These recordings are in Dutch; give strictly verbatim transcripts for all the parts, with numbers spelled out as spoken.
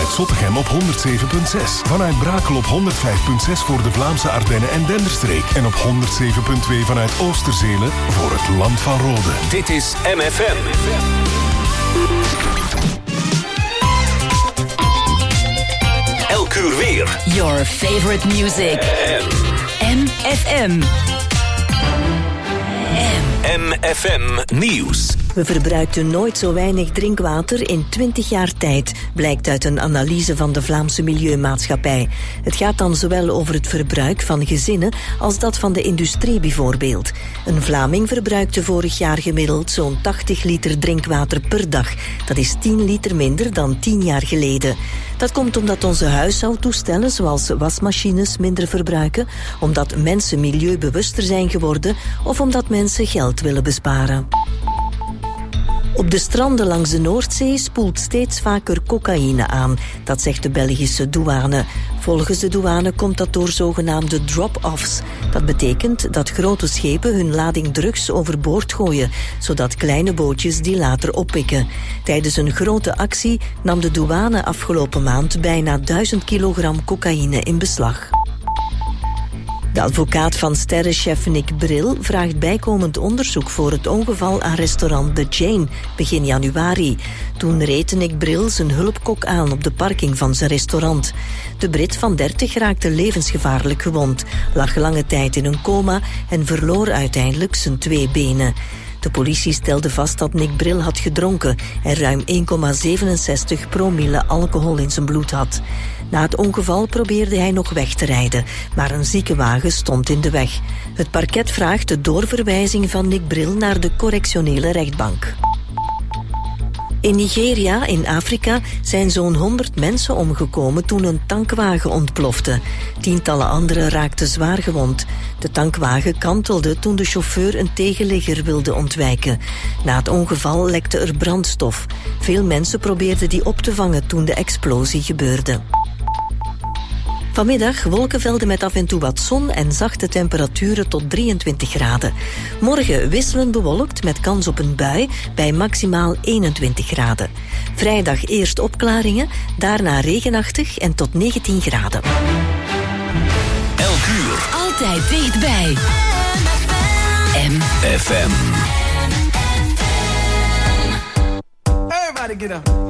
vanuit Zottegem op honderd zeven komma zes. Vanuit Brakel op honderd vijf komma zes voor de Vlaamse Ardennen en Denderstreek. En op honderd zeven komma twee vanuit Oosterzelen voor het Land van Rode. Dit is M F M. Elk uur weer. Your favorite music. M F M. M F M Nieuws. We verbruikten nooit zo weinig drinkwater in twintig jaar tijd, blijkt uit een analyse van de Vlaamse Milieumaatschappij. Het gaat dan zowel over het verbruik van gezinnen als dat van de industrie bijvoorbeeld. Een Vlaming verbruikte vorig jaar gemiddeld zo'n tachtig liter drinkwater per dag. Dat is tien liter minder dan tien jaar geleden. Dat komt omdat onze huishoudtoestellen zoals wasmachines minder verbruiken, omdat mensen milieubewuster zijn geworden of omdat mensen geld willen besparen. Op de stranden langs de Noordzee spoelt steeds vaker cocaïne aan. Dat zegt de Belgische douane. Volgens de douane komt dat door zogenaamde drop-offs. Dat betekent dat grote schepen hun lading drugs overboord gooien, zodat kleine bootjes die later oppikken. Tijdens een grote actie nam de douane afgelopen maand bijna duizend kilogram cocaïne in beslag. De advocaat van sterrenchef Nick Bril vraagt bijkomend onderzoek voor het ongeval aan restaurant The Jane begin januari. Toen reed Nick Bril zijn hulpkok aan op de parking van zijn restaurant. De Brit van dertig raakte levensgevaarlijk gewond, lag lange tijd in een coma en verloor uiteindelijk zijn twee benen. De politie stelde vast dat Nick Bril had gedronken en ruim één komma zevenenzestig promille alcohol in zijn bloed had. Na het ongeval probeerde hij nog weg te rijden, maar een ziekenwagen stond in de weg. Het parket vraagt de doorverwijzing van Nick Bril naar de correctionele rechtbank. In Nigeria, in Afrika, zijn zo'n honderd mensen omgekomen toen een tankwagen ontplofte. Tientallen anderen raakten zwaar gewond. De tankwagen kantelde toen de chauffeur een tegenligger wilde ontwijken. Na het ongeval lekte er brandstof. Veel mensen probeerden die op te vangen toen de explosie gebeurde. Vanmiddag wolkenvelden met af en toe wat zon en zachte temperaturen tot drieëntwintig graden. Morgen wisselend bewolkt met kans op een bui bij maximaal eenentwintig graden. Vrijdag eerst opklaringen, daarna regenachtig en tot negentien graden. Elk uur. Altijd dichtbij. M F M. Everybody get up.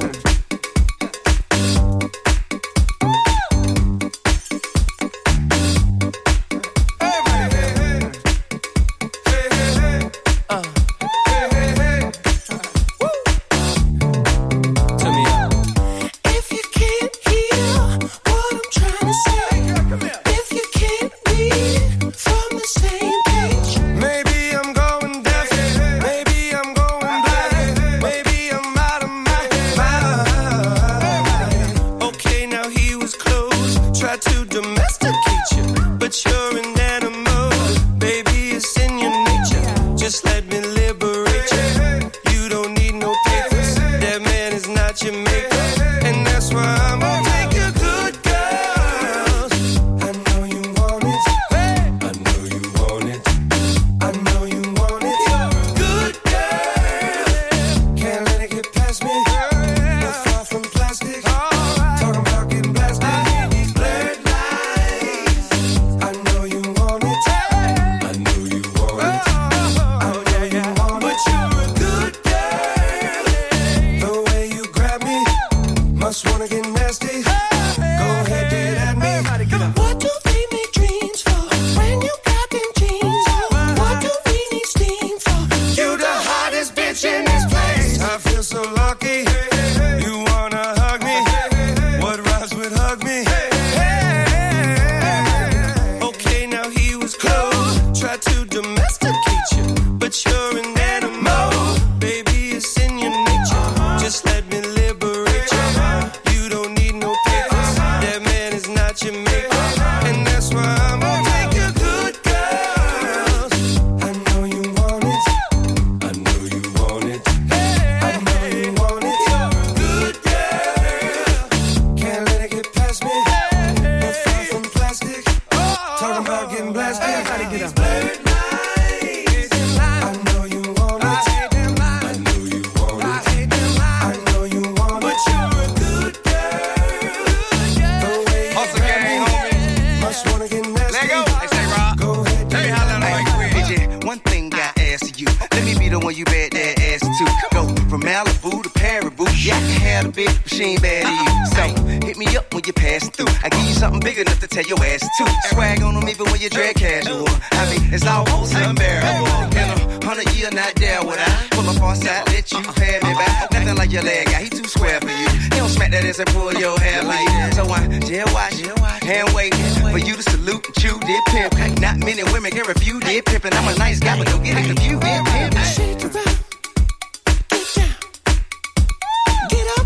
you bet that ass too. Go from Malibu to Paribu. Yeah, I can have a big machine bad to you. So hit me up when you're passing through. I give you something big enough to tell your ass to. Swag on them even when you drag casual. I mean, it's almost unbearable. In a hundred year, not there would I pull up on side, let you pay me back. Nothing like your leg guy, he too square for you. He don't smack that ass and pull your hair like that. So I jail watch, hand wait for you to salute and chew, did pimp. Not many women can refuse, did pimp. And I'm a nice guy, but don't get it confused, did pimp. Shake it up, get down, get up.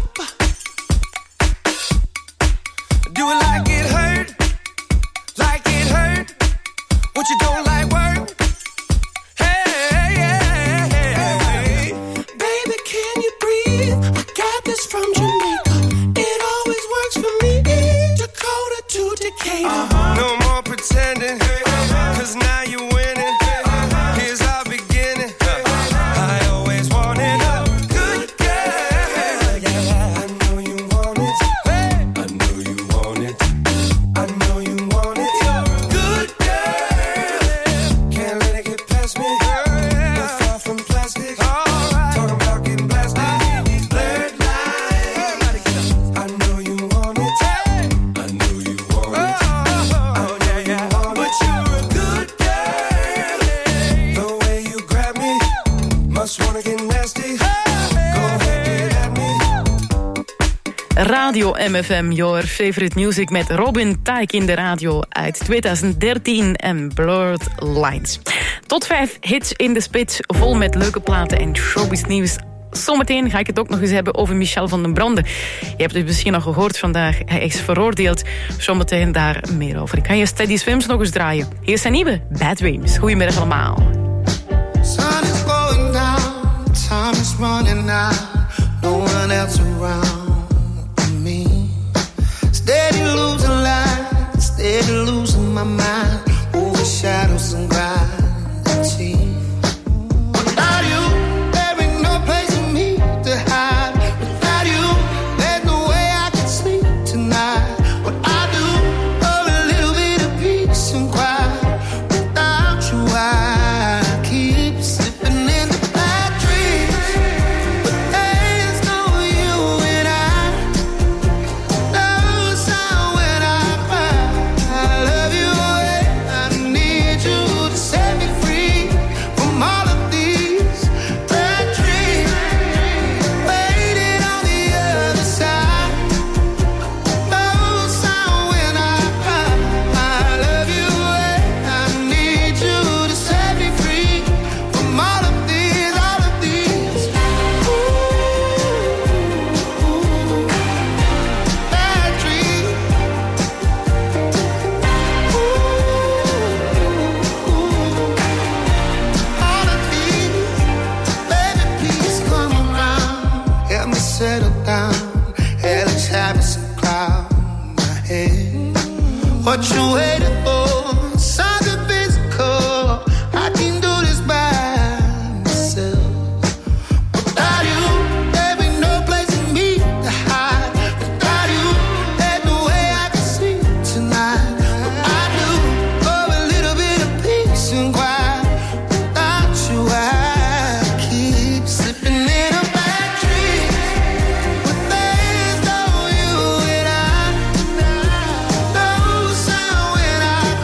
Do it like it hurt, like it hurt. What you don't like work? Hey, hey, hey, hey. Baby, can you breathe? I got this from Jamaica. It always works for me. Dakota to Decatur. Uh-huh. No more pretending, cause now you're winning. Here's our beginning. I always wanted a good girl. Yeah, I know you want it. I know you want it. I know you want it. Good girl. Can't let it get past me. We're far from plastic. Talking about getting blasted. Blurred lines. I know you want it. I know you want it. I know you want it. But you're a good girl. The way you grab me, must wanna get nasty. Go ahead, get at me. Radio M F M, your favorite music met Robin Taik in de radio uit twintig dertien en Blurred Lines. Tot vijf hits in de spits, vol met leuke platen en showbiz nieuws. Zometeen ga ik het ook nog eens hebben over Michel van den Brande. Je hebt het misschien nog gehoord vandaag, hij is veroordeeld. Zometeen daar meer over. Ik ga je Steady Swims nog eens draaien. Hier is zijn nieuwe Bad Dreams. Goedemiddag allemaal. Sun is going down, time is running out, no one else around me. Steady losing light, steady losing my mind, over shadows and gravity. Without you, there ain't no place for me to hide. Without you, there's no way I can sleep tonight. What I do, for a little bit of peace and quiet. Without you, I keep slipping into bad dreams. But there's no you and I. No sound when I cry. I love you away. I need you to set me free from all of these bad dreams. Waiting on the other side. No sound when I cry. I love you away. I need you to set me free from all of these, all of these. Ooh, bad dreams. Ooh, all of these. Baby, please come around. Help me settle down. Hellish habits and cloud my head. What you waiting for? Something physical. I can do this by myself. Without you, there ain't no place for me to hide. Without you, there's no way I can sleep tonight. What I do, for a little bit of peace and quiet. Without you, I keep slipping in a bad dream. But there's no you and I. No sound when I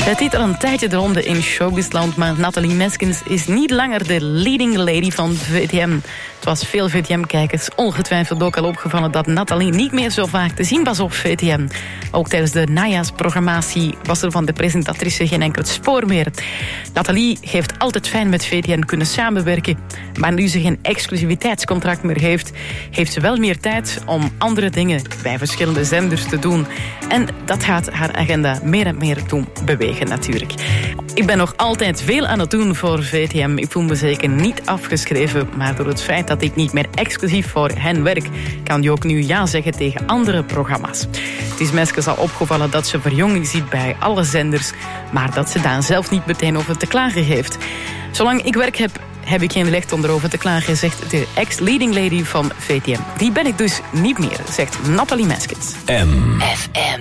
Het deed al een tijdje de ronde in showbizland, maar Nathalie Meskens is niet langer de leading lady van V T M. Het was veel V T M-kijkers ongetwijfeld ook al opgevallen dat Nathalie niet meer zo vaak te zien was op V T M. Ook tijdens de najaarsprogrammatie was er van de presentatrice geen enkel spoor meer. Nathalie heeft altijd fijn met V T M kunnen samenwerken, maar nu ze geen exclusiviteitscontract meer heeft, heeft ze wel meer tijd om andere dingen bij verschillende zenders te doen. En dat gaat haar agenda meer en meer doen bewegen natuurlijk. Ik ben nog altijd veel aan het doen voor V T M. Ik voel me zeker niet afgeschreven, maar door het feit dat ik niet meer exclusief voor hen werk, kan je ook nu ja zeggen tegen andere programma's. Het is Meskens al opgevallen dat ze verjonging ziet bij alle zenders, maar dat ze daar zelf niet meteen over te klagen heeft. Zolang ik werk heb, heb ik geen recht om erover te klagen, zegt de ex-leading lady van V T M. Die ben ik dus niet meer, zegt Nathalie Meskens. M. F M.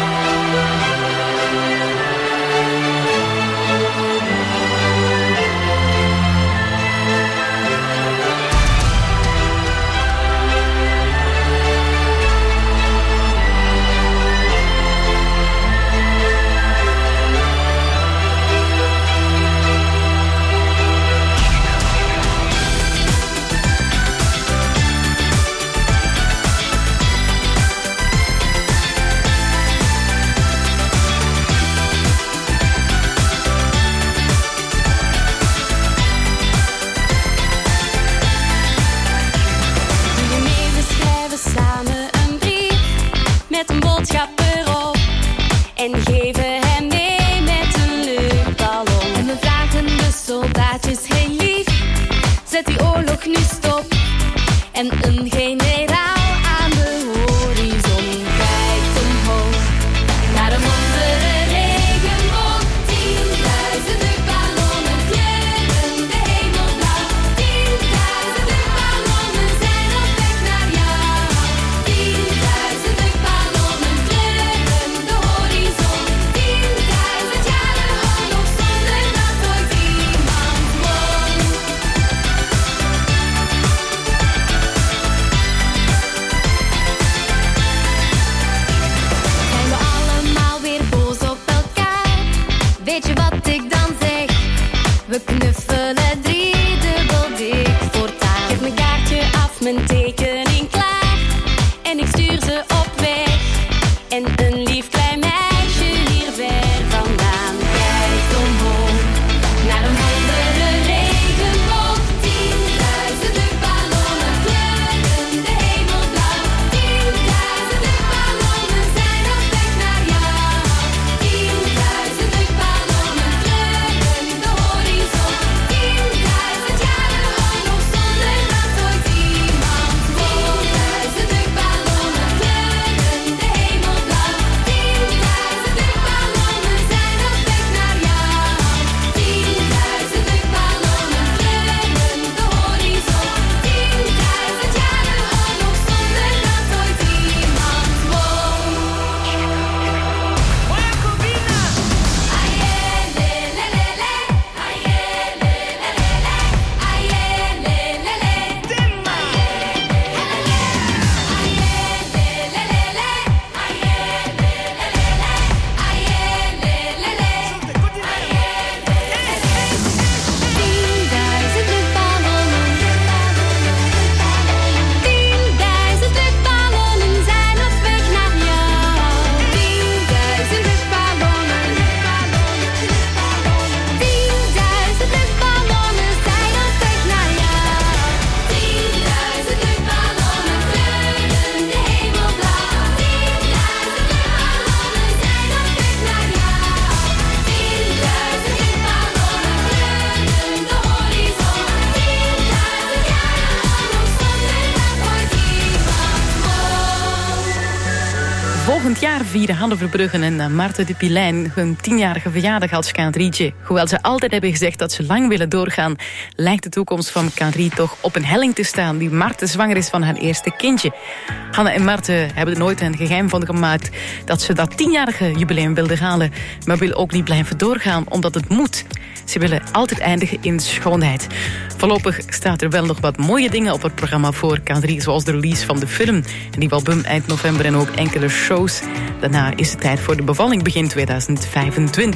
Volgend jaar vieren Hanne Verbruggen en Maarten de Pilijn hun tienjarige verjaardag als K drie'tje. Hoewel ze altijd hebben gezegd dat ze lang willen doorgaan, lijkt de toekomst van K drie toch op een helling te staan die Maarten zwanger is van haar eerste kindje. Hanne en Maarten hebben er nooit een geheim van gemaakt dat ze dat tienjarige jubileum wilden halen, maar willen ook niet blijven doorgaan omdat het moet. Ze willen altijd eindigen in schoonheid. Voorlopig staat er wel nog wat mooie dingen op het programma voor K drie, zoals de release van de film, een nieuw album eind november en ook enkele shows. Daarna is het tijd voor de bevalling begin tweeduizend vijfentwintig.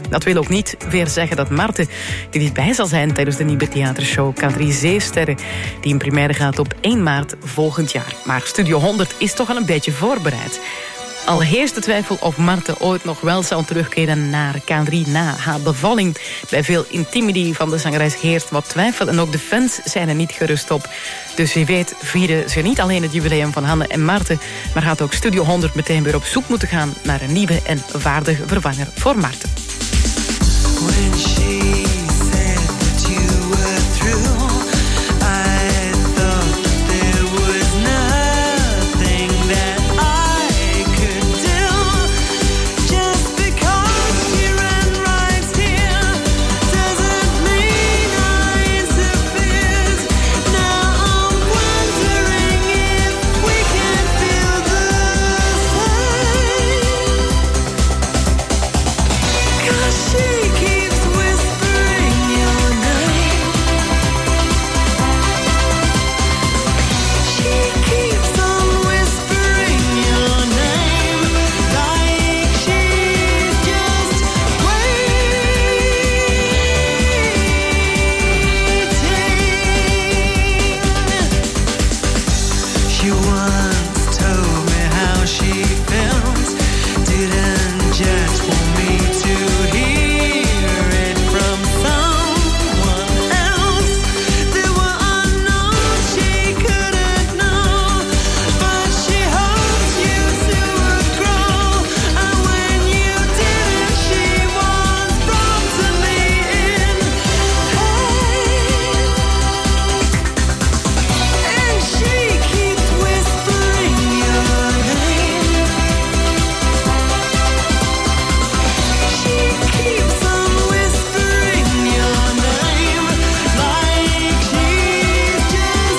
Dat wil ook niet weer zeggen dat Marten er niet bij zal zijn tijdens de nieuwe theatershow K drie Zeesterren, die in première gaat op één maart volgend jaar. Maar Studio honderd is toch al een beetje voorbereid. Al heerst de twijfel of Marten ooit nog wel zal terugkeren naar K drie na haar bevalling. Bij veel intimidie van de zangeres heerst wat twijfel en ook de fans zijn er niet gerust op. Dus wie weet vieren ze niet alleen het jubileum van Hanne en Marten, maar gaat ook Studio honderd meteen weer op zoek moeten gaan naar een nieuwe en waardige vervanger voor Marten. When she said that you were through, I thought there was nothing that I could do. Just because you ran right here doesn't mean I interfered. Now I'm wondering if we can feel the same. 'Cause she keeps whispering your name. She keeps on whispering your name, like she's just waiting. She once told me how she felt, didn't just want me to hear it from someone else. There were unknowns she couldn't know, but she hoped you two would grow. And when you didn't, she was promptly in pain. And she keeps whispering your name. She keeps on whispering your name, like she's just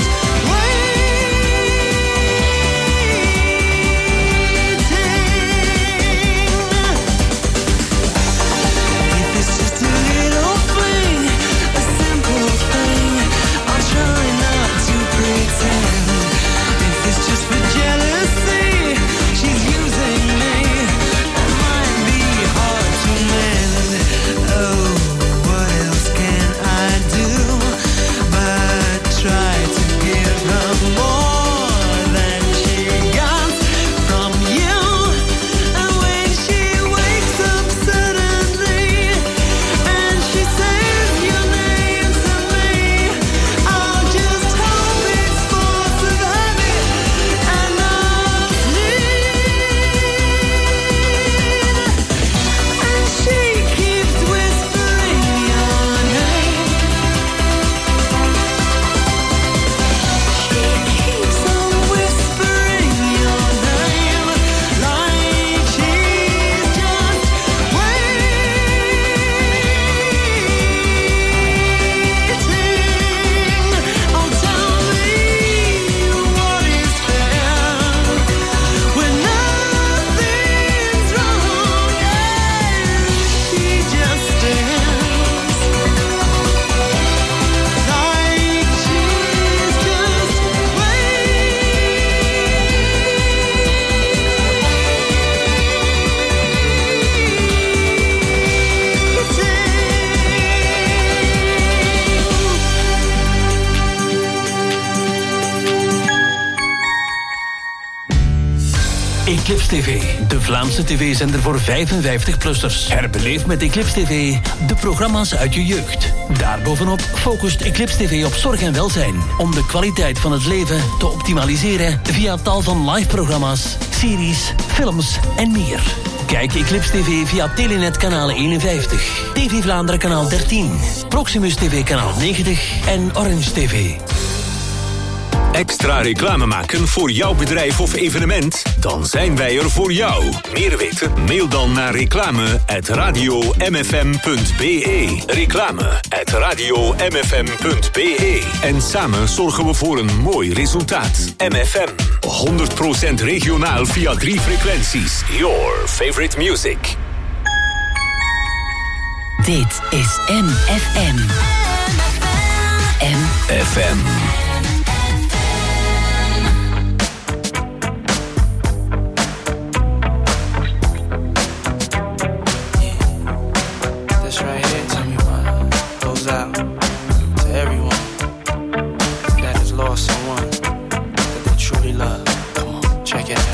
waiting. If it's just a little thing, a simple thing, I'll try not to pretend. If it's just for jealousy, she's using me. That might be hard to mend. Oh, what else can I do but try to give her more than she got from you? And when she wakes up suddenly and she says your name to me, I'll just hope it's force of habit and not need. And she keeps whispering your name. She keeps on whispering your name, like she's just waiting. Oh, tell me what is fair when nothing's wrong and she just stands like she's just Eclipse T V, de Vlaamse tv-zender voor vijfenvijftig-plussers. Herbeleef met Eclipse T V de programma's uit je jeugd. Daarbovenop focust Eclipse T V op zorg en welzijn, om de kwaliteit van het leven te optimaliseren via tal van live-programma's, series, films en meer. Kijk Eclipse T V via Telenet kanaal eenenvijftig, T V Vlaanderen kanaal dertien, Proximus T V kanaal negentig en Orange T V. Extra reclame maken voor jouw bedrijf of evenement? Dan zijn wij er voor jou. Meer weten? Mail dan naar reclame at radio m f m punt b e. Reclame at radio m f m punt b e. En samen zorgen we voor een mooi resultaat. M F M, honderd procent regionaal via drie frequenties. Your favorite music. Dit is M F M. M F M.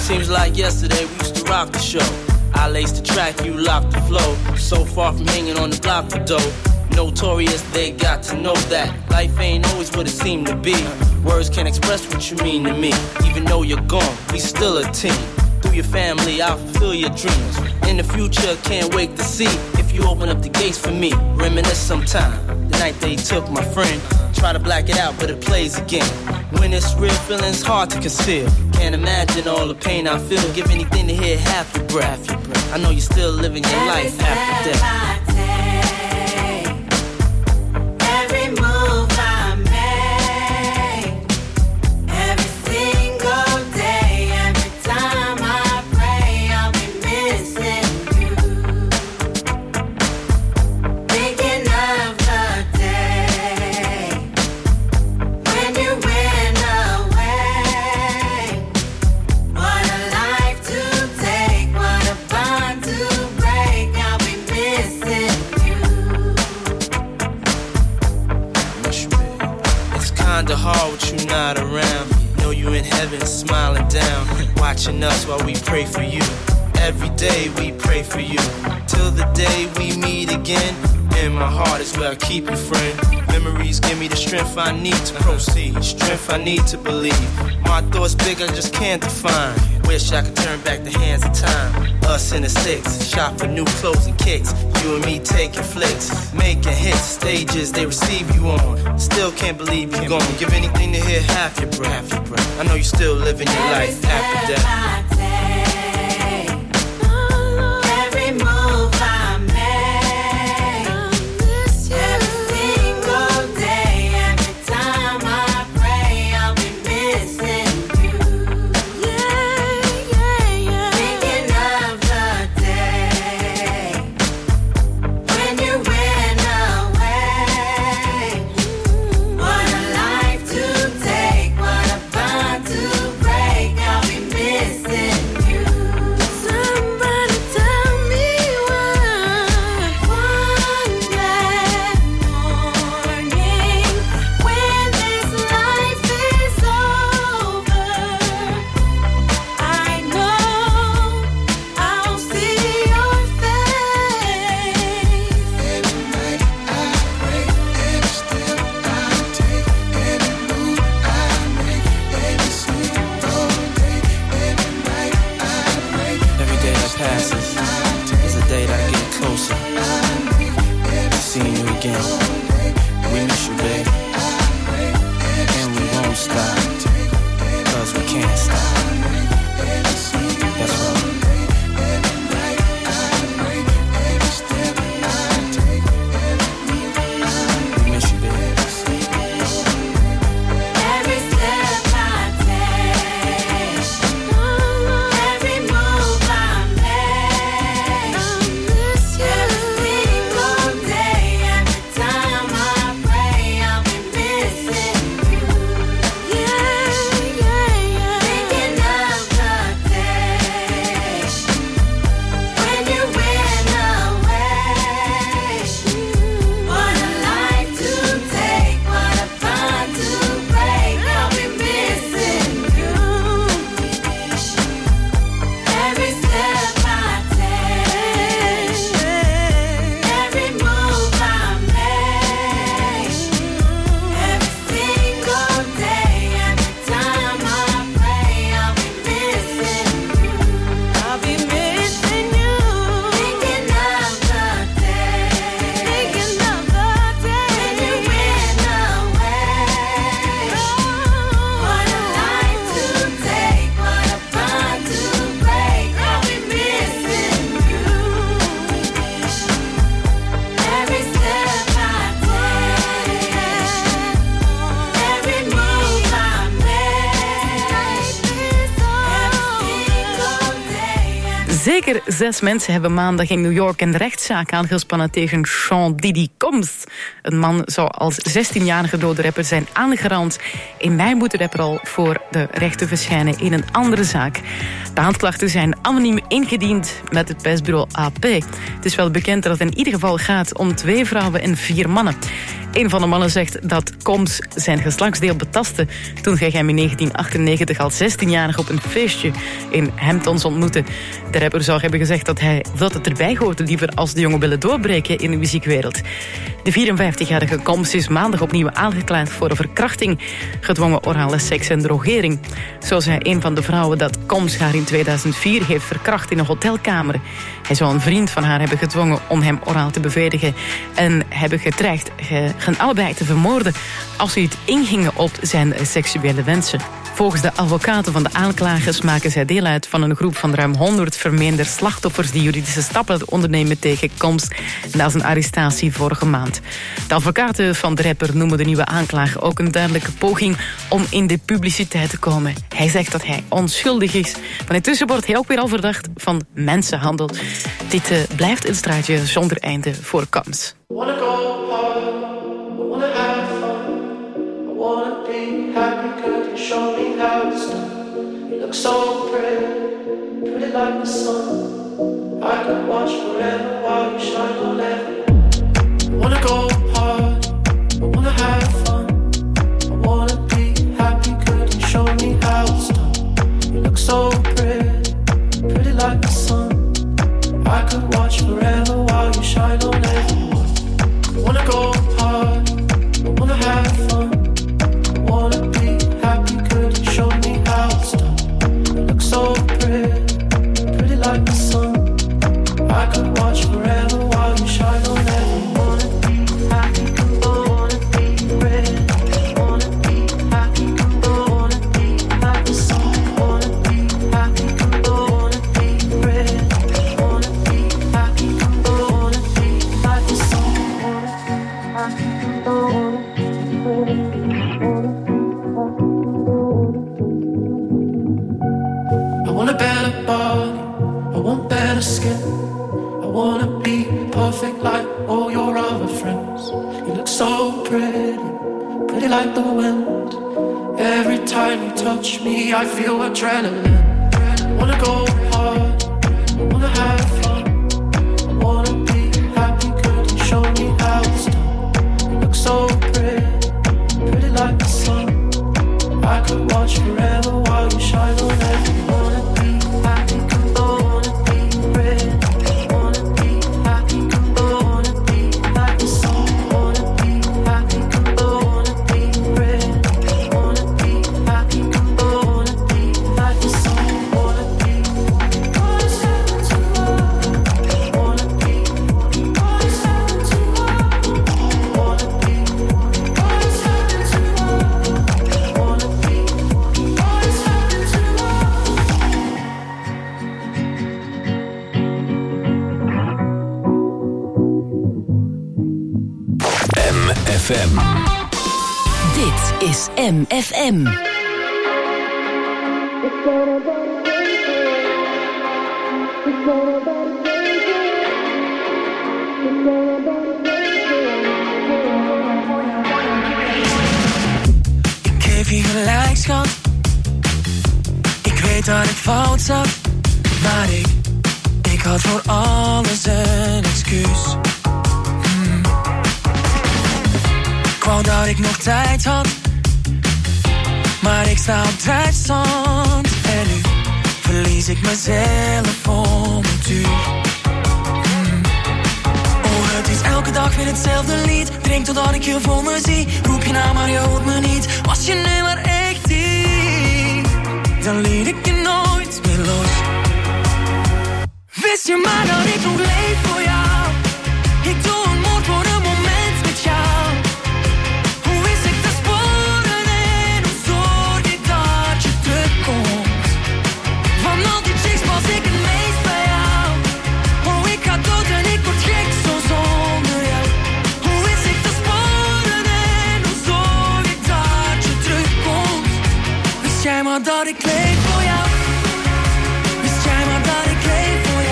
Seems like yesterday we used to rock the show. I laced the track, you locked the flow. So far from hanging on the block for dough. Notorious, they got to know that life ain't always what it seemed to be. Words can't express what you mean to me. Even though you're gone, we still a team. Through your family, I'll fulfill your dreams. In the future, can't wait to see if you open up the gates for me. Reminisce sometime, the night they took my friend. Try to black it out, but it plays again. When it's real, feeling's hard to conceal. Can't imagine all the pain I feel. Give anything to hear half your breath. I know you're still living your life after death. Every move I make, every single day, every time I pray, I'll be missing you. Thinking of the day when you went away. What a life to take, what a bond to break. I'll be missing you. It's kinda hard with you not around. Know you in heaven smiling down, watching us while we pray for you. Every day we pray for you, till the day we meet again. In my heart is where I keep you, friend. Memories give me the strength I need to proceed, strength I need to believe. My thoughts big, I just can't define. Wish I could turn back the hands of time. Us in the six, shop for new clothes and kicks. You and me taking flicks, making hits, stages they receive you on. Still can't believe you're gone. Give anything to hear half your breath. I know you're still living your life after death. Every move I make, every single day, every time I pray, I'll be missing you. Thinking of the day when you went away. What a life to take, what a bond to break. I'll be missing Zeker zes mensen hebben maandag in New York een rechtszaak aangespannen tegen Sean Diddy Combs. Een man zou als zestienjarige dode rapper zijn aangerand. In mei moet de rapper al voor de rechter verschijnen in een andere zaak. De aanklachten zijn anoniem ingediend met het persbureau A P. Het is wel bekend dat het in ieder geval gaat om twee vrouwen en vier mannen. Een van de mannen zegt dat Combs zijn geslachtsdeel betastte toen hij hem in negentien achtennegentig als zestienjarige op een feestje in Hamptons ontmoette. De rapper zou hebben gezegd dat hij dat het erbij hoorde liever als de jongen willen doorbreken in de muziekwereld. De vierenvijftigjarige Combs is maandag opnieuw aangeklaagd voor een verkrachting, gedwongen orale seks en drogering. Zo zei een van de vrouwen dat Combs haar in tweeduizend vier heeft verkracht in een hotelkamer. Hij zou een vriend van haar hebben gedwongen om hem oraal te bevredigen en hebben gedreigd hen allebei te vermoorden als ze het ingingen op zijn seksuele wensen. Volgens de advocaten van de aanklagers maken zij deel uit van een groep van ruim honderd vermeende slachtoffers die juridische stappen ondernemen tegen Combs na zijn arrestatie vorige maand. De advocaten van de rapper noemen de nieuwe aanklage ook een duidelijke poging om in de publiciteit te komen. Hij zegt dat hij onschuldig is, maar intussen wordt hij ook weer al verdacht van mensenhandel. Dit uh, blijft een straatje zonder einde voor Combs. Show me how it's done. You look so pretty, pretty like the sun. I could watch forever while you shine on everyone. I wanna go hard, I wanna have fun. I wanna be happy, could you show me how it's done? You look so pretty, pretty like the sun. I could watch forever while you shine on everyone. I wanna go hard, I wanna have fun. I wanna be happy, could you show me how it's done? You look so pretty, pretty like the sun. I could watch forever while you shine on everyone. Wanna be happy, wanna be pretty. Wanna be happy, wanna be like the sun. Wanna be happy, wanna be pretty. Wanna be happy, wanna be like the sun. Wanna be happy, wanna be pretty. I want a better body, I want better skin. I wanna be perfect like all your other friends. You look so pretty, pretty like the wind. Every time you touch me, I feel adrenaline. I wanna go hard, I wanna have fun. I wanna be happy, could you show me how it's done? You look so pretty, pretty like the sun. I could watch forever while you shine on everyone. F M. Dit is M F M. Ik geef je gelijk, schat. Ik weet dat ik fout zat, maar ik, ik had voor alles een excuus. Ik wou dat ik nog tijd had, maar ik sta op drijfstand. En nu verlies ik mezelf om het uur. mm. Oh, het is elke dag weer hetzelfde lied. Drink totdat ik je voor me zie. Roep je naam maar je hoort me niet. Was je nu maar echt hier, dan liet ik je nooit meer los. Wist je maar dat ik nog leef voor jou. Ik doe een moord voor een moment met jou. Dat ik leef voor jou. Wist jij maar dat ik leef voor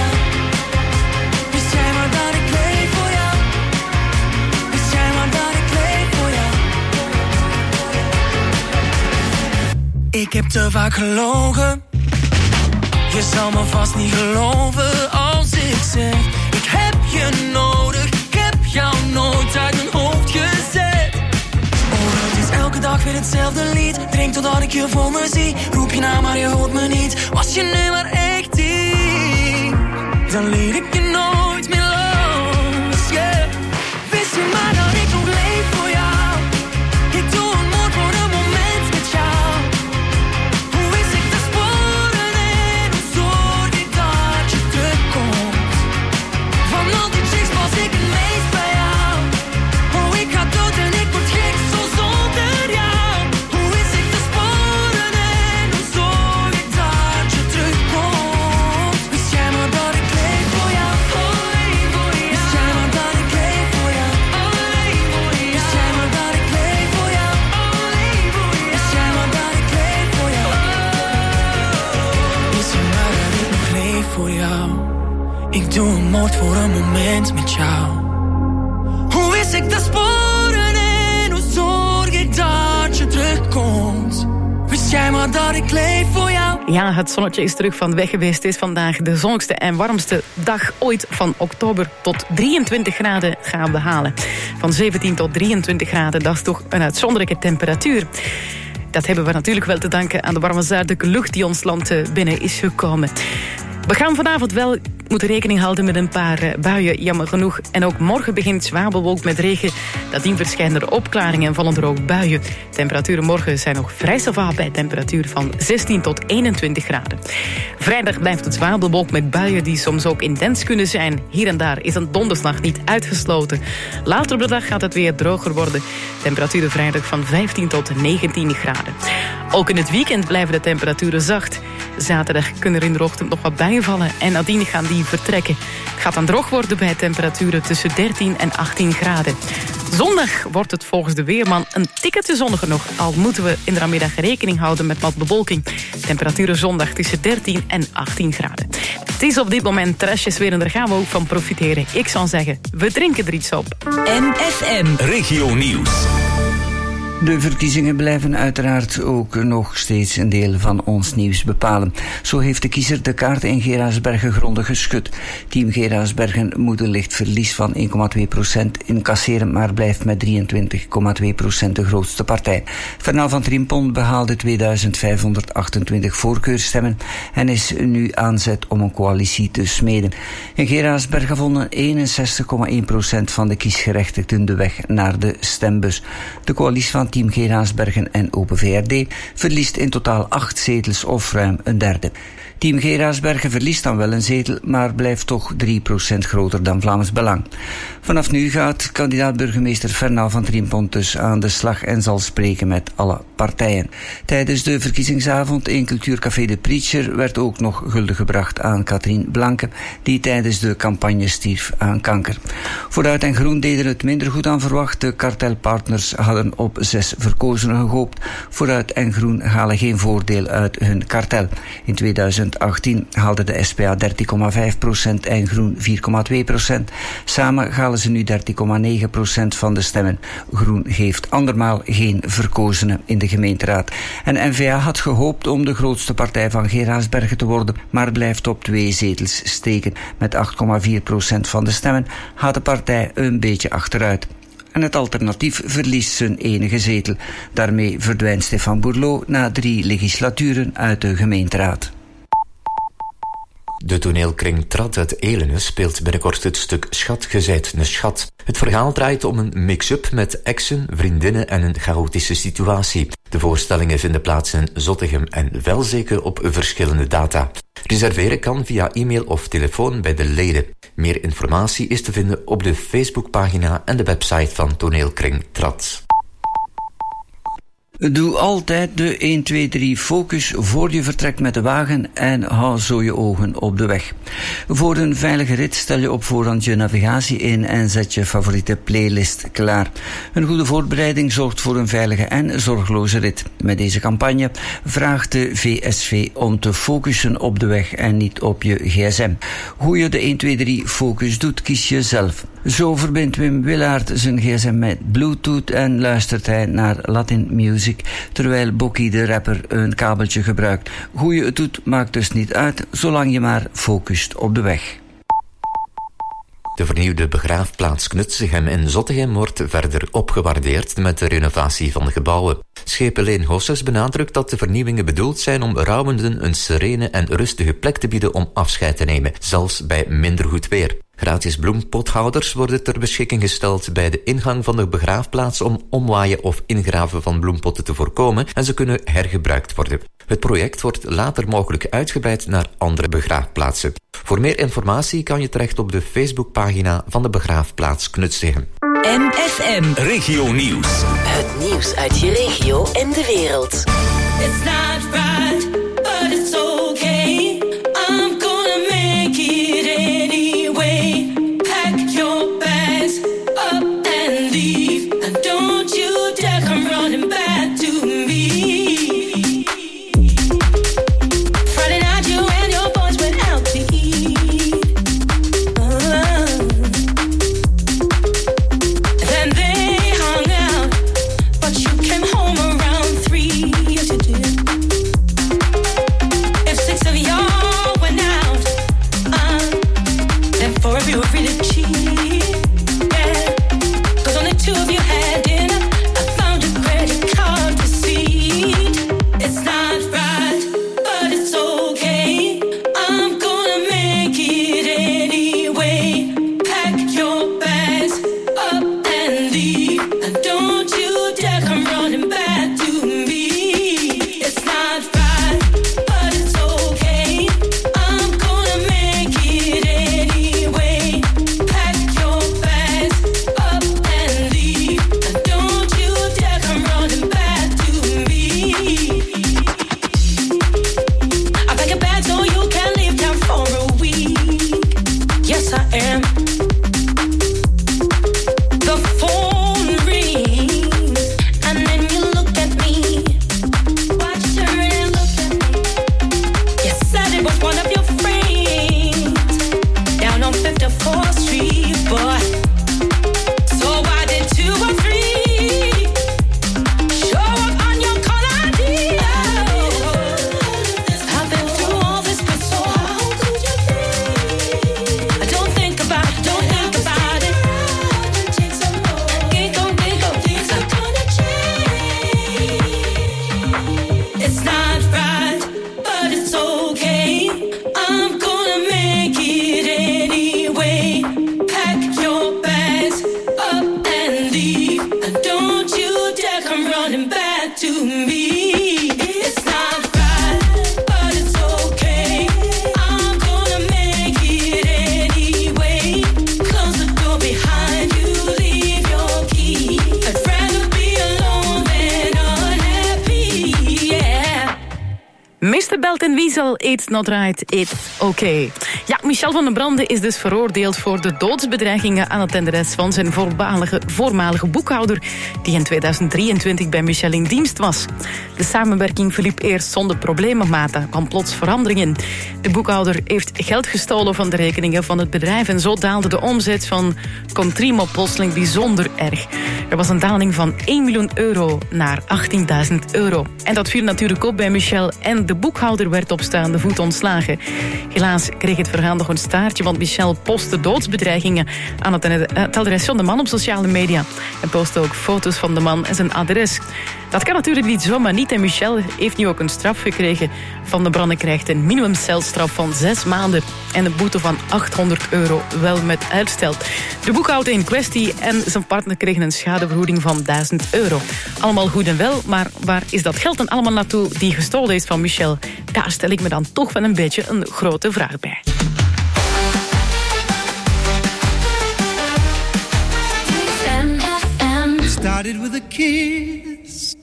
Ik heb te vaak gelogen. Je zal me vast niet geloven als ik zeg: ik heb je nodig, ik heb jou nooit uit mijn hoofd gezet. Oh, het is elke dag weer hetzelfde lied. Drink totdat ik je voor me zie. Roep je naam maar je hoort me niet. Was je nu maar echt hier, dan liet ik je nooit meer los, yeah. Wist je maar dat ik nog leef voor jou. Ik doe een moord voor een moment met jou. Hoe wist ik te sporen en hoe zorg ik dat je terugkomt? Van al die chicks was ik het meest bij jou. Oh, ik ga dood en ik word gek zo zonder jou. Hoe wist ik te sporen en hoe zorg ik dat je terugkomt? Wist jij maar dat ik leef voor jou? Alleen voor jou. Wist jij maar dat ik leef voor jou? Alleen voor jou. Wist jij maar dat ik leef voor jou? Alleen voor jou. Wist jij maar dat ik leef voor jou? Wist je maar dat ik nog leef voor jou? Ik doe een moord voor een moment met jou. Hoe wist ik te sporen en hoe zorg ik dat je terugkomt? Wist jij maar dat ik leef voor jou? Ja, het zonnetje is terug van weg geweest. Het is vandaag de zonnigste en warmste dag ooit. Van oktober tot drieëntwintig graden gaan we halen. Van zeventien tot drieëntwintig graden, dat is toch een uitzonderlijke temperatuur. Dat hebben we natuurlijk wel te danken aan de warme zuidelijke lucht die ons land binnen is gekomen. We gaan vanavond wel moeten rekening houden met een paar buien, jammer genoeg. En ook morgen begint zwaar bewolkt met regen. Nadien verschijnen er opklaringen en vallen er ook buien. Temperaturen morgen zijn nog vrij zwaar bij temperatuur van zestien tot eenentwintig graden. Vrijdag blijft het zwaar bewolkt met buien die soms ook intens kunnen zijn. Hier en daar is een donderslag niet uitgesloten. Later op de dag gaat het weer droger worden. Temperaturen vrijdag van vijftien tot negentien graden. Ook in het weekend blijven de temperaturen zacht. Zaterdag kunnen er in de ochtend nog wat buien vallen en nadien gaan die vertrekken. Het gaat dan droog worden bij temperaturen tussen dertien en achttien graden. Zondag wordt het volgens de weerman een tikkeltje zonniger nog, al moeten we in de namiddag rekening houden met wat bewolking. Temperaturen zondag tussen dertien en achttien graden. Het is op dit moment terrasjes weer en daar gaan we ook van profiteren. Ik zou zeggen, we drinken er iets op. M F M Regio Nieuws. De verkiezingen blijven uiteraard ook nog steeds een deel van ons nieuws bepalen. Zo heeft de kiezer de kaart in Geraardsbergen grondig geschud. Team Geraardsbergen moet een licht verlies van één komma twee procent incasseren, maar blijft met drieëntwintig komma twee procent de grootste partij. Fernand van Trimpon behaalde tweeduizend vijfhonderdachtentwintig voorkeurstemmen en is nu aan zet om een coalitie te smeden. In Geraardsbergen vonden eenenzestig komma één procent van de kiesgerechtigden de weg naar de stembus. De coalitie van Team Geraardsbergen en Open V R D verliest in totaal acht zetels of ruim een derde. Team Geraardsbergen verliest dan wel een zetel, maar blijft toch drie procent groter dan Vlaams Belang. Vanaf nu gaat kandidaat-burgemeester Fernand van Trimpon dus aan de slag en zal spreken met alle partijen. Tijdens de verkiezingsavond in Cultuurcafé De Preacher werd ook nog gulden gebracht aan Katrien Blanke, die tijdens de campagne stierf aan kanker. Vooruit en Groen deden het minder goed dan verwacht. De kartelpartners hadden op zes verkozenen gehoopt. Vooruit en Groen halen geen voordeel uit hun kartel. In tweeduizend achttien haalde de S P A dertien komma vijf procent en Groen vier komma twee procent. Samen halen ze nu dertien komma negen procent van de stemmen. Groen geeft andermaal geen verkozenen in de gemeenteraad. En N V A had gehoopt om de grootste partij van Geraardsbergen te worden, maar blijft op twee zetels steken. Met acht komma vier procent van de stemmen gaat de partij een beetje achteruit. En het alternatief verliest zijn enige zetel. Daarmee verdwijnt Stefan Bourlot na drie legislaturen uit de gemeenteraad. De toneelkring Trad uit Elene speelt binnenkort het stuk Schat, ge zijt ne schat. Het verhaal draait om een mix-up met exen, vriendinnen en een chaotische situatie. De voorstellingen vinden plaats in Zottegem en Velzeke op verschillende data. Reserveren kan via e-mail of telefoon bij de leden. Meer informatie is te vinden op de Facebookpagina en de website van toneelkring Trad. Doe altijd de een twee drie focus voor je vertrekt met de wagen en hou zo je ogen op de weg. Voor een veilige rit stel je op voorhand je navigatie in en zet je favoriete playlist klaar. Een goede voorbereiding zorgt voor een veilige en zorgeloze rit. Met deze campagne vraagt de V S V om te focussen op de weg en niet op je gsm. Hoe je de een twee drie focus doet, kies je zelf. Zo verbindt Wim Willaert zijn gsm met Bluetooth en luistert hij naar Latin music, terwijl Bokkie de rapper een kabeltje gebruikt. Hoe je het doet maakt dus niet uit, zolang je maar focust op de weg. De vernieuwde begraafplaats Knutségem in Zottegem wordt verder opgewaardeerd met de renovatie van de gebouwen. Schepen Leen Hosses benadrukt dat de vernieuwingen bedoeld zijn om rouwenden een serene en rustige plek te bieden om afscheid te nemen, zelfs bij minder goed weer. Gratis bloempothouders worden ter beschikking gesteld bij de ingang van de begraafplaats om omwaaien of ingraven van bloempotten te voorkomen en ze kunnen hergebruikt worden. Het project wordt later mogelijk uitgebreid naar andere begraafplaatsen. Voor meer informatie kan je terecht op de Facebookpagina van de begraafplaats Knutségem. M F M Regio Nieuws. Het nieuws uit je regio en de wereld. It's not right, but it's okay. I'm gonna make it anyway. Pack your bags up and leave. And don't you dare come running back to me. Friday night you and your boys went out to eat. Uh, then they hung out, but you came home around three. Yes, you did. If six of y'all went out, uh, then four of you were really cheap. Yeah, 'cause only two of you had dinner. I found your credit card receipt. It's not right, but it's okay. I'm gonna make it anyway. Pack your bags up and leave. And don't you dare come running back to me. It's not right, but it's okay. I'm gonna make it anyway. Pack your bags up and leave. And don't you dare come running back to me. I pack a bag so you can leave town for a week. Yes, I am. The phone rings, and then you look at me. Watch her and look at me. You said it was one of your friends down on fifty-fourth Street, boy. So why did two or three show up on your call I D? I've been through all this before. How could you think? Don't think about it, don't think about it. Giggle, giggle, things are gonna change. It's not right, but it's okay. I'm gonna make it anyway. Pack your bags up and leave. And don't you dare come running back to me. It's not right, but it's okay. I'm gonna make it anyway. Close the door behind you, leave your key. I'd rather be alone than unhappy, yeah. mister Belt en Wiesel, it's not right, it's okay. Ja, Michel van den Brande is dus veroordeeld voor de doodsbedreigingen aan het adres van zijn voormalige, voormalige boekhouder, die in tweeduizend drieëntwintig bij Michel in dienst was. De samenwerking verliep eerst zonder problemen, maar er kwam plots verandering in. De boekhouder heeft geld gestolen van de rekeningen van het bedrijf en zo daalde de omzet van Contrimo plotseling bijzonder erg. Er was een daling van één miljoen euro naar achttienduizend euro. En dat viel natuurlijk op bij Michel en de boekhouder werd op staande voet ontslagen. Helaas kreeg het verhaal nog een staartje, want Michel postte doodsbedreigingen aan het, het adres van de man op sociale media. En postte ook foto's van de man en zijn adres. Dat kan natuurlijk niet zomaar niet en Michel heeft nu ook een straf gekregen. Van den Brande krijgt een minimumcelstraf van zes maanden en een boete van achthonderd euro, wel met uitstel. De boekhouder in kwestie en zijn partner kregen een schadevergoeding van duizend euro. Allemaal goed en wel, maar waar is dat geld dan allemaal naartoe die gestolen is van Michel? Daar stel ik me dan toch wel een beetje een grote vraag bij. Started with a kiss.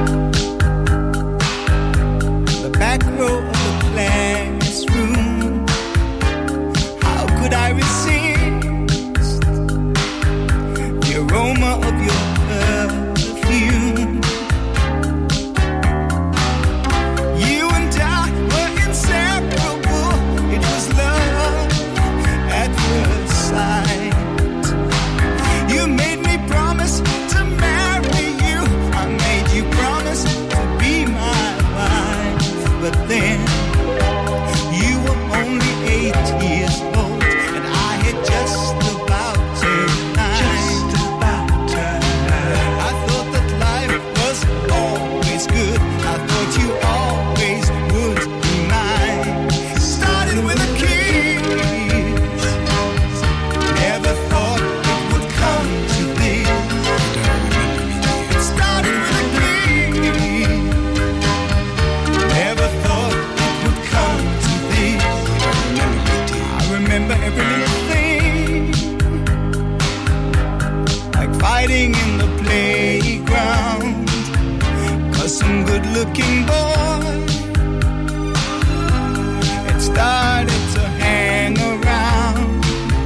The back row of the classroom. How could I resist the aroma of your perfume? You and I were inseparable. It was love at first sight. looking boy had started to hang around.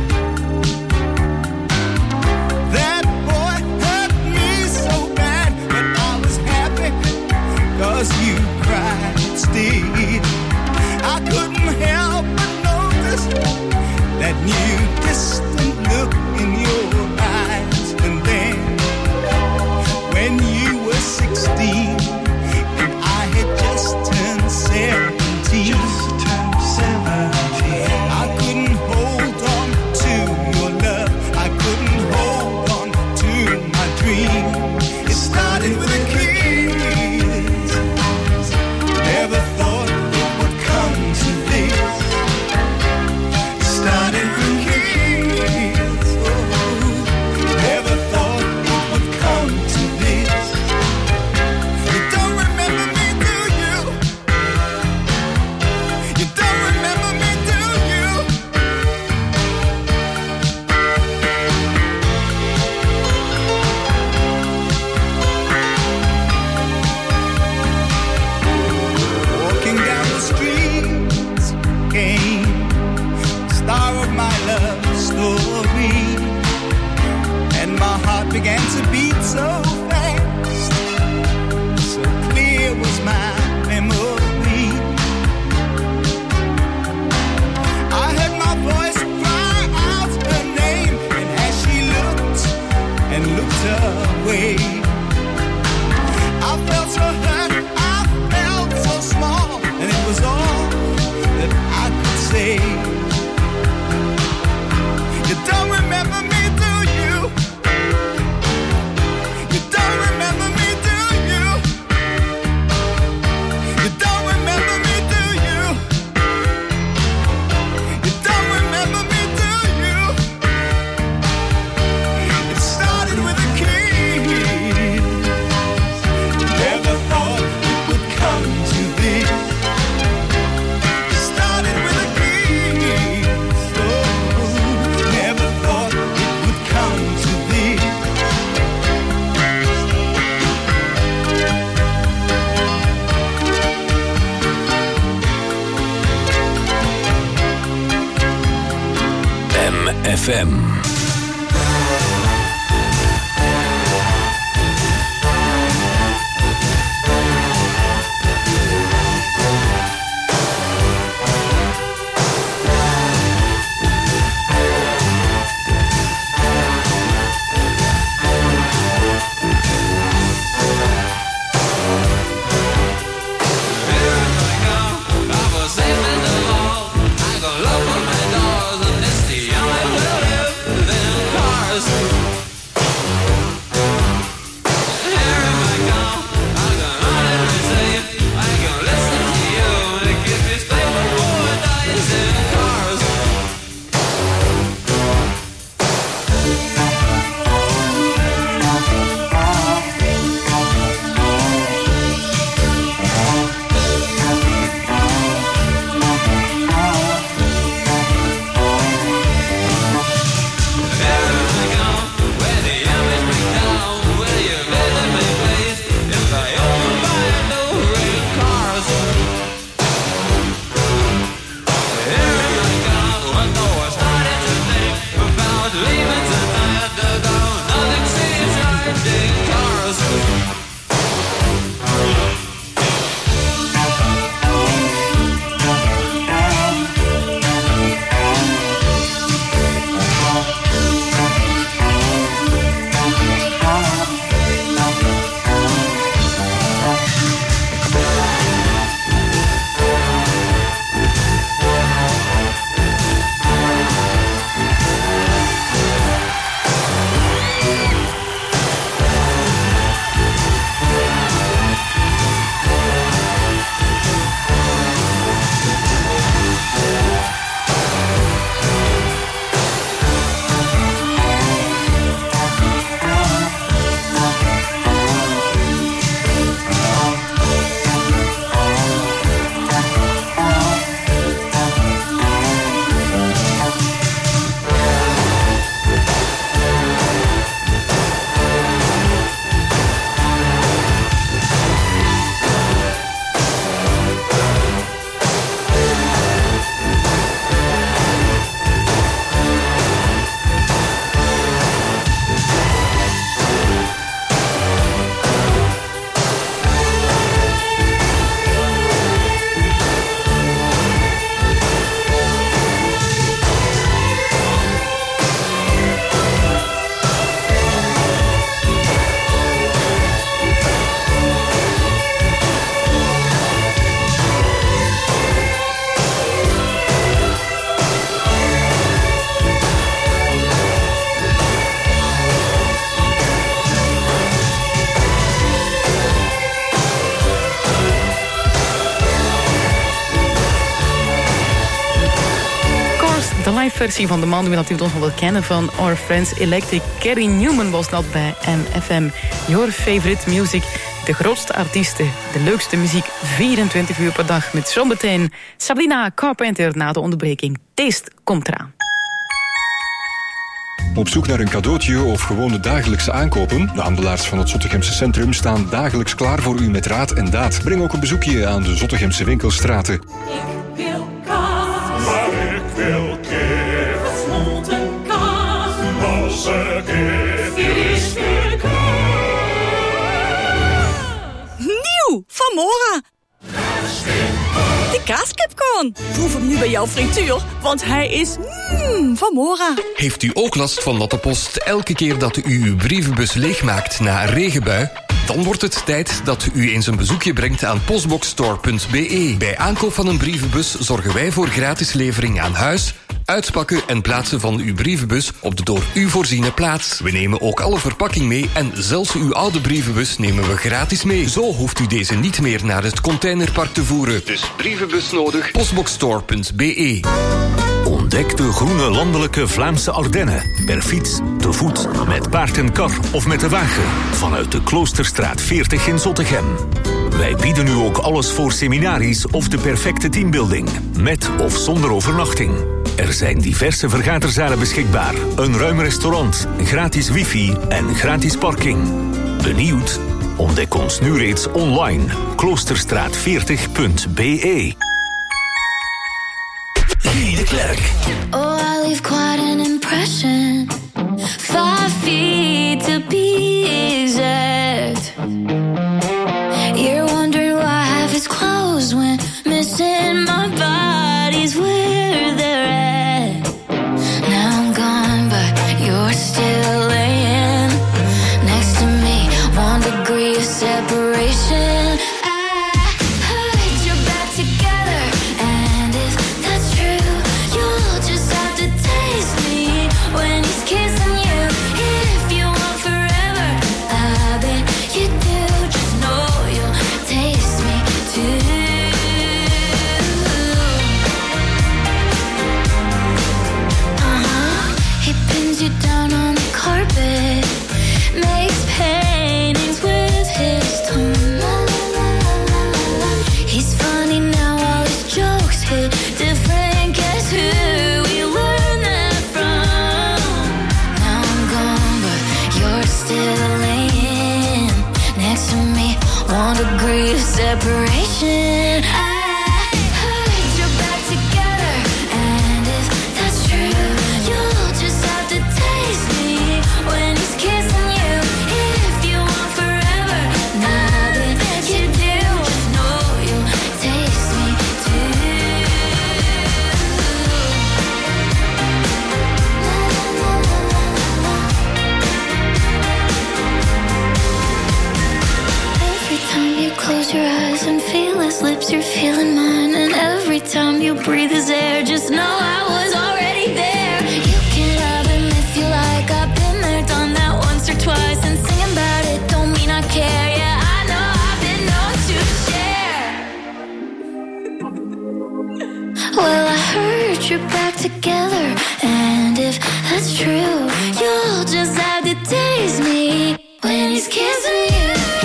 That boy hurt me so bad, but I was happy cause you cried still. I couldn't help but notice that new distant look in your eyes. And then when you were sixteen and I had just turned seventeen, just turned seventeen, I couldn't hold on to your love, I couldn't hold on to my dream. It started with a kiss, never thought it would come to this. It started with a kiss, oh, never thought it would come to this. You don't remember me, do you? You don't remember me, do you? Walking down the streets came the star of my love story, and my heart began to beat so fast, so clear was my memory. I heard my voice cry out her name, and as she looked and looked away, I felt so hurt, I felt so small, and it was all that I could say. You don't remember me, do you? You don't remember me, do you? You don't remember me, do you? You don't remember me, do you? It started with a kiss, never thought it would come to this. It started with a kiss, oh, never thought it would come to this. M F M. I got love on my doors, and it's the only way to live. live versie van de man die we natuurlijk nog wel kennen van Our Friends Electric. Carrie Newman was dat bij M F M. Your favorite music. De grootste artiesten, de leukste muziek, vierentwintig uur per dag. Met zometeen Sabrina Carpenter na de onderbreking. Taste komt eraan. Op zoek naar een cadeautje of gewoon de dagelijkse aankopen? De handelaars van het Zottegemse centrum staan dagelijks klaar voor u met raad en daad. Breng ook een bezoekje aan de Zottegemse winkelstraten. Ik wil kaas, maar ik wil kip. Gesmolten kaas, losse kip. Is weer kaas. Nieuw, van Mora. De kaaskipcorn. Proef hem nu bij jouw frituur, want hij is mm, van Mora. Heeft u ook last van natte post elke keer dat u uw brievenbus leegmaakt na een regenbui? Dan wordt het tijd dat u eens een bezoekje brengt aan postboxstore punt b e. Bij aankoop van een brievenbus zorgen wij voor gratis levering aan huis, uitpakken en plaatsen van uw brievenbus op de door u voorziene plaats. We nemen ook alle verpakking mee en zelfs uw oude brievenbus nemen we gratis mee. Zo hoeft u deze niet meer naar het containerpark te voeren. Dus brievenbus nodig, postboxstore punt b e. Ontdek de groene landelijke Vlaamse Ardennen. Per fiets, te voet, met paard en kar of met de wagen. Vanuit de Kloosterstraat veertig in Zottegem. Wij bieden u ook alles voor seminaries of de perfecte teambuilding. Met of zonder overnachting. Er zijn diverse vergaderzalen beschikbaar. Een ruim restaurant, gratis wifi en gratis parking. Benieuwd? Ontdek ons nu reeds online. kloosterstraat veertig punt b e. Guy de Klerk. Oh, I leave quite an impression. Five feet to be exact. You're wondering why half is closed when missing my body's where they're at. Now I'm gone, but you're still laying next to me. One degree of separation. Separation. I heard you're back together, and if that's true, you'll just have to taste me when he's kissing you. If you want forever, now that you do, just know you'll taste me too. Every time you close your eyes and feel his lips, you're feeling mine. And every time you breathe his air, just know I was already there. You can have him if you like. I've been there, done that once or twice. And singing about it don't mean I care. Yeah, I know I've been known to share. Well, I heard you're back together, and if that's true, you'll just have to taste me when he's kissing you.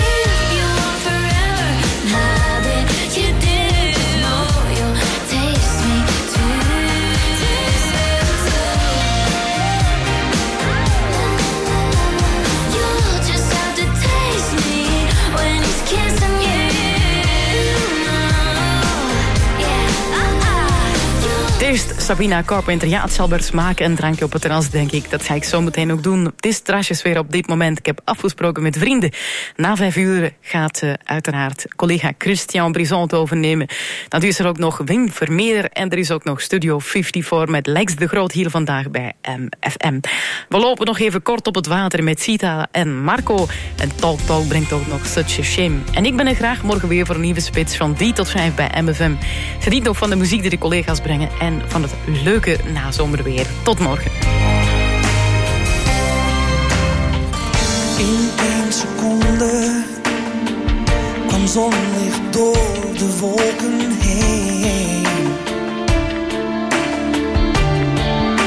Eerst Sabrina Carpenter. Ja, het zal weer smaken een drankje op het terras, denk ik. Dat ga ik zo meteen ook doen. Het is terrasjes weer op dit moment. Ik heb afgesproken met vrienden. Na vijf uur gaat uh, uiteraard collega Christian Brisant overnemen. Dan is er ook nog Wim Vermeer. En er is ook nog Studio vierenvijftig met Lex de Groot hier vandaag bij M F M. We lopen nog even kort op het water met Sita en Marco. En Talk Talk brengt ook nog Such a Shame. En ik ben er graag morgen weer voor een nieuwe spits van drie tot vijf bij M F M. Geniet nog van de muziek die de collega's brengen en van het leuke nazomerweer. Tot morgen. In één seconde kwam zonlicht door de wolken heen.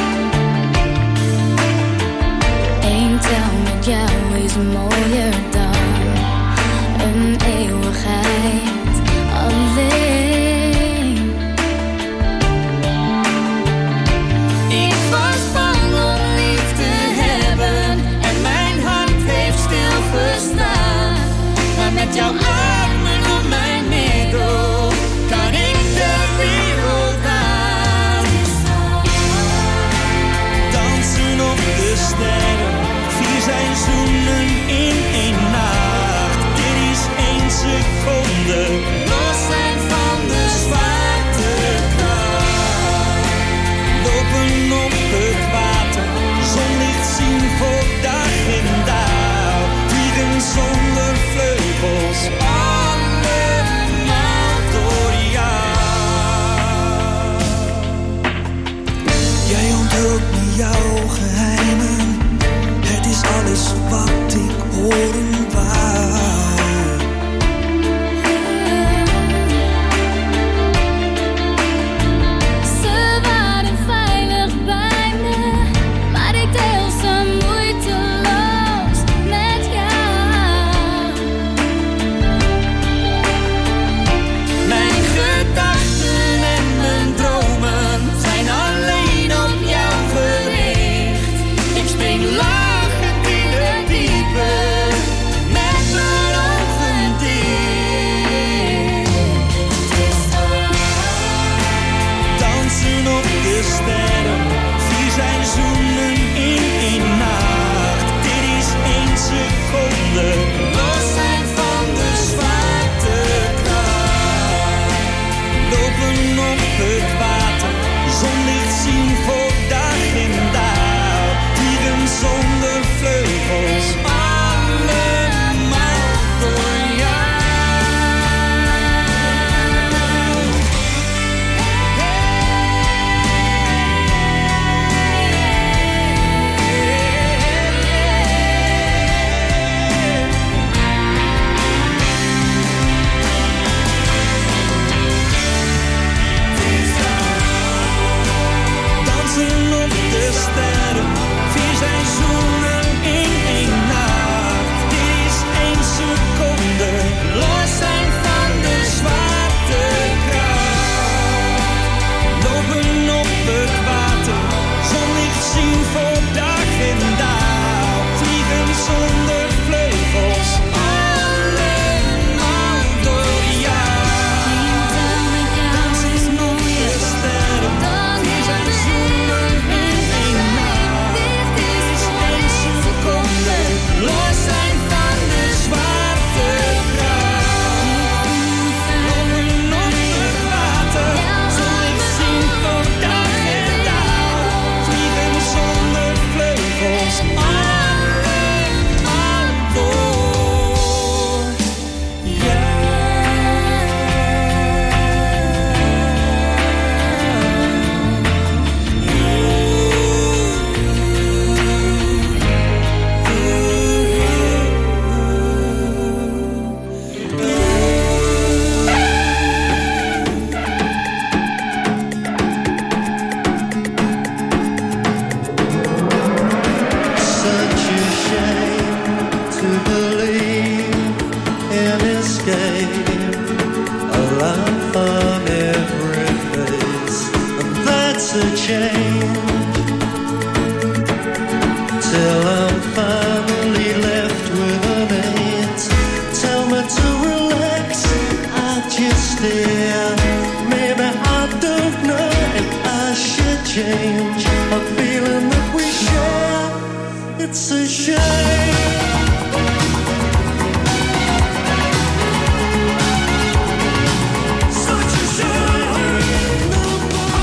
change a feeling that we share. It's a shame.